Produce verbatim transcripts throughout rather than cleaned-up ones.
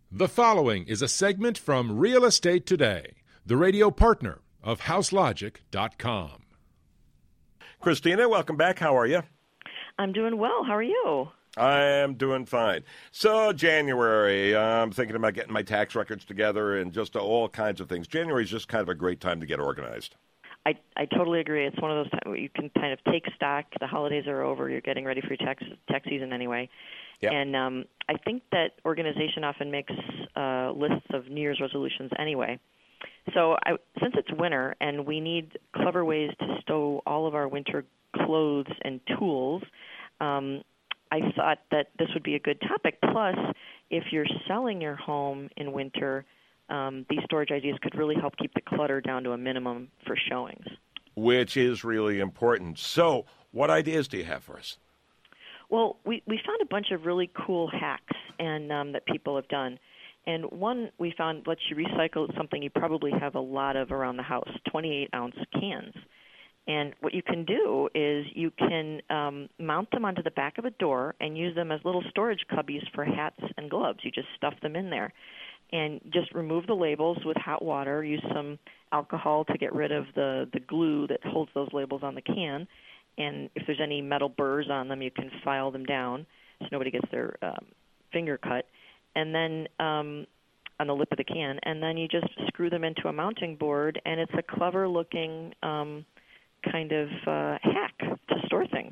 The following is a segment from Real Estate Today, the radio partner of house logic dot com. Christina, welcome back. How are you? I'm doing well. How are you? I am doing fine. So January, I'm thinking about getting my tax records together and just all kinds of things. January is just kind of a great time to get organized. I, I totally agree. It's one of those times where you can kind of take stock. The holidays are over. You're getting ready for your tax, tax season anyway. Yep. And um, I think that organization often makes uh, lists of New Year's resolutions anyway. So I, since it's winter and we need clever ways to stow all of our winter clothes and tools, um, I thought that this would be a good topic. Plus, if you're selling your home in winter, um, these storage ideas could really help keep the clutter down to a minimum for showings. Which is really important. So what ideas do you have for us? Well, we, we found a bunch of really cool hacks and um, that people have done. And one we found lets you recycle something you probably have a lot of around the house, twenty-eight ounce cans. And what you can do is you can um, mount them onto the back of a door and use them as little storage cubbies for hats and gloves. You just stuff them in there. And just remove the labels with hot water. Use some alcohol to get rid of the, the glue that holds those labels on the can. And if there's any metal burrs on them, you can file them down so nobody gets their um, finger cut. And then um, on the lip of the can. And then you just screw them into a mounting board, and it's a clever-looking um, kind of uh, hack to store things.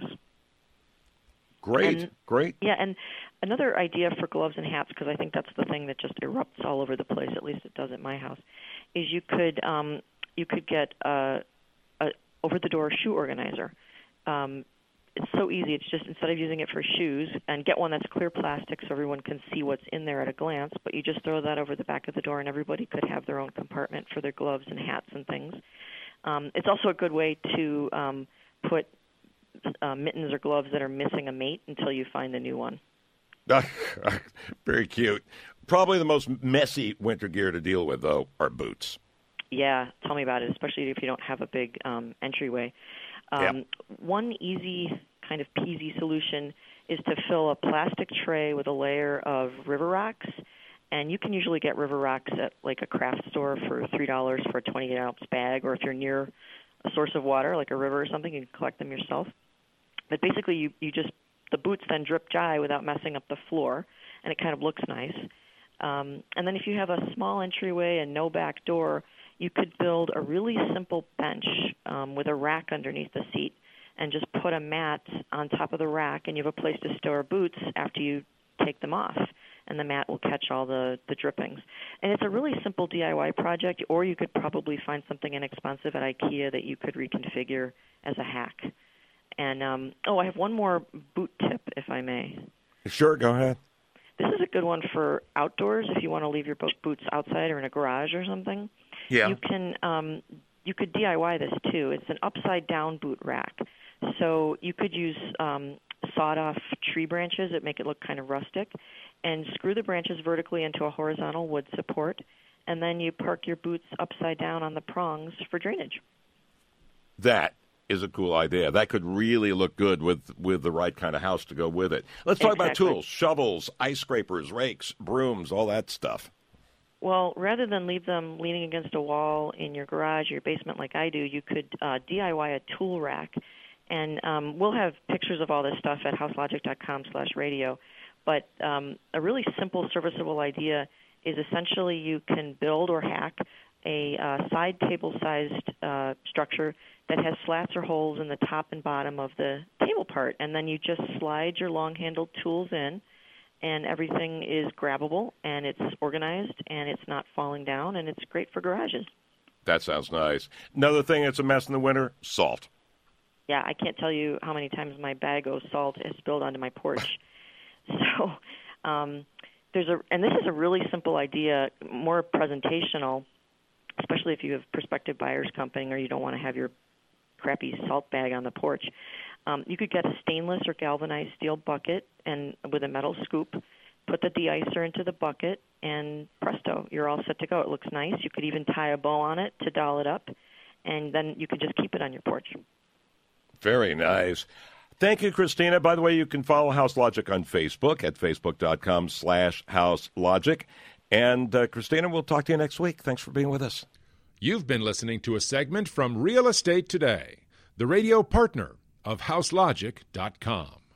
Great, and, great. Yeah, and another idea for gloves and hats, because I think that's the thing that just erupts all over the place, at least it does at my house, is you could um, you could get a, a over-the-door shoe organizer. Um, it's so easy. It's just instead of using it for shoes, and get one that's clear plastic so everyone can see what's in there at a glance, but you just throw that over the back of the door and everybody could have their own compartment for their gloves and hats and things. Um, it's also a good way to um, put uh, mittens or gloves that are missing a mate until you find a new one. Very cute. Probably the most messy winter gear to deal with, though, are boots. Yeah, tell me about it, especially if you don't have a big um, entryway. Um, yep. One easy kind of peasy solution is to fill a plastic tray with a layer of river rocks, and you can usually get river rocks at like a craft store for three dollars for a twenty-eight ounce bag, or if you're near a source of water like a river or something, you can collect them yourself. But basically you, you just, the boots then drip dry without messing up the floor, and it kind of looks nice. Um, and then if you have a small entryway and no back door, you could build a really simple bench um, with a rack underneath the seat and just put a mat on top of the rack, and you have a place to store boots after you take them off, and the mat will catch all the, the drippings. And it's a really simple D I Y project, or you could probably find something inexpensive at IKEA that you could reconfigure as a hack. And, um, oh, I have one more boot tip, if I may. Sure, go ahead. This is a good one for outdoors if you want to leave your boots outside or in a garage or something. Yeah. You can um, you could D I Y this too. It's an upside-down boot rack. So you could use um, sawed-off tree branches that make it look kind of rustic, and screw the branches vertically into a horizontal wood support, and then you park your boots upside down on the prongs for drainage. That is a cool idea. That could really look good with, with the right kind of house to go with it. Let's talk exactly. about tools, shovels, ice scrapers, rakes, brooms, all that stuff. Well, rather than leave them leaning against a wall in your garage or your basement like I do, you could uh, D I Y a tool rack. And um, we'll have pictures of all this stuff at house logic dot com slash radio. But um, a really simple, serviceable idea is essentially you can build or hack a uh, side table-sized uh, structure that has slats or holes in the top and bottom of the table part. And then you just slide your long-handled tools in, and everything is grabbable, and it's organized, and it's not falling down, and it's great for garages. That sounds nice. Another thing that's a mess in the winter, salt. Yeah, I can't tell you how many times my bag of salt has spilled onto my porch. So um, there's a, and this is a really simple idea, more presentational, especially if you have prospective buyers coming or you don't want to have your crappy salt bag on the porch. Um, you could get a stainless or galvanized steel bucket and with a metal scoop, put the de-icer into the bucket, and presto, you're all set to go. It looks nice. You could even tie a bow on it to doll it up, and then you could just keep it on your porch. Very nice. Thank you, Christina. By the way, you can follow House Logic on Facebook at facebook dot com slash House Logic. And uh, Christina, we'll talk to you next week. Thanks for being with us. You've been listening to a segment from Real Estate Today, the radio partner of house logic dot com.